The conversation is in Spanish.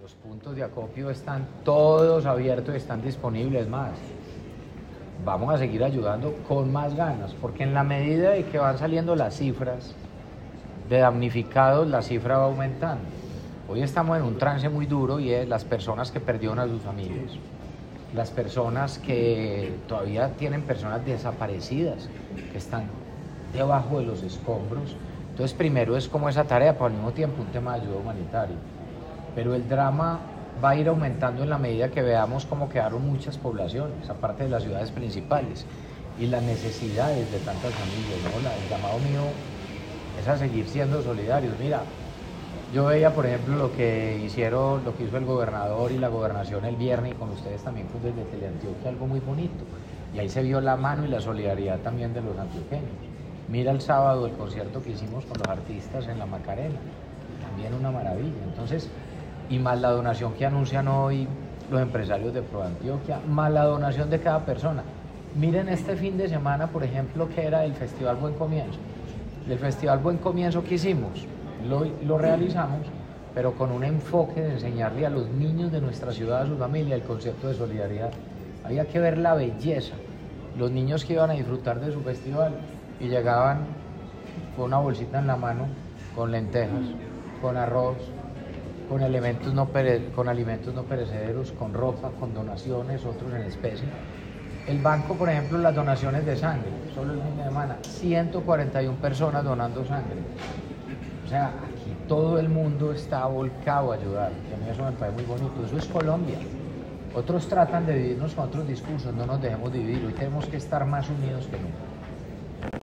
Los puntos de acopio están todos abiertos y están disponibles más. Vamos a seguir ayudando con más ganas, porque en la medida de que van saliendo las cifras de damnificados, la cifra va aumentando. Hoy estamos en un trance muy duro y es las personas que perdieron a sus familias, las personas que todavía tienen personas desaparecidas, que están debajo de los escombros. Entonces primero es como esa tarea, pero al mismo tiempo un tema de ayuda humanitaria. Pero el drama va a ir aumentando en la medida que veamos cómo quedaron muchas poblaciones, aparte de las ciudades principales, y las necesidades de tantas familias, ¿no? El llamado mío es a seguir siendo solidarios. Mira, yo veía, por ejemplo, lo que hizo el gobernador y la gobernación el viernes, y con ustedes también pues, desde Teleantioquia, algo muy bonito. Y ahí se vio la mano y la solidaridad también de los antioqueños. Mira el sábado el concierto que hicimos con los artistas en la Macarena, también una maravilla. Entonces, y más la donación que anuncian hoy los empresarios de ProAntioquia, más la donación de cada persona. Miren este fin de semana, por ejemplo, que era el Festival Buen Comienzo. Del Festival Buen Comienzo que hicimos, lo realizamos, pero con un enfoque de enseñarle a los niños de nuestra ciudad, a su familia, el concepto de solidaridad. Había que ver la belleza, los niños que iban a disfrutar de su festival y llegaban con una bolsita en la mano, con lentejas, con arroz, con alimentos no perecederos, con ropa, con donaciones, otros en especie. El banco, por ejemplo, las donaciones de sangre, solo el fin de semana, 141 personas donando sangre. O sea, aquí todo el mundo está volcado a ayudar, y a mí eso me parece muy bonito. Eso es Colombia. Otros tratan de dividirnos con otros discursos, no nos dejemos dividir, hoy tenemos que estar más unidos que nunca.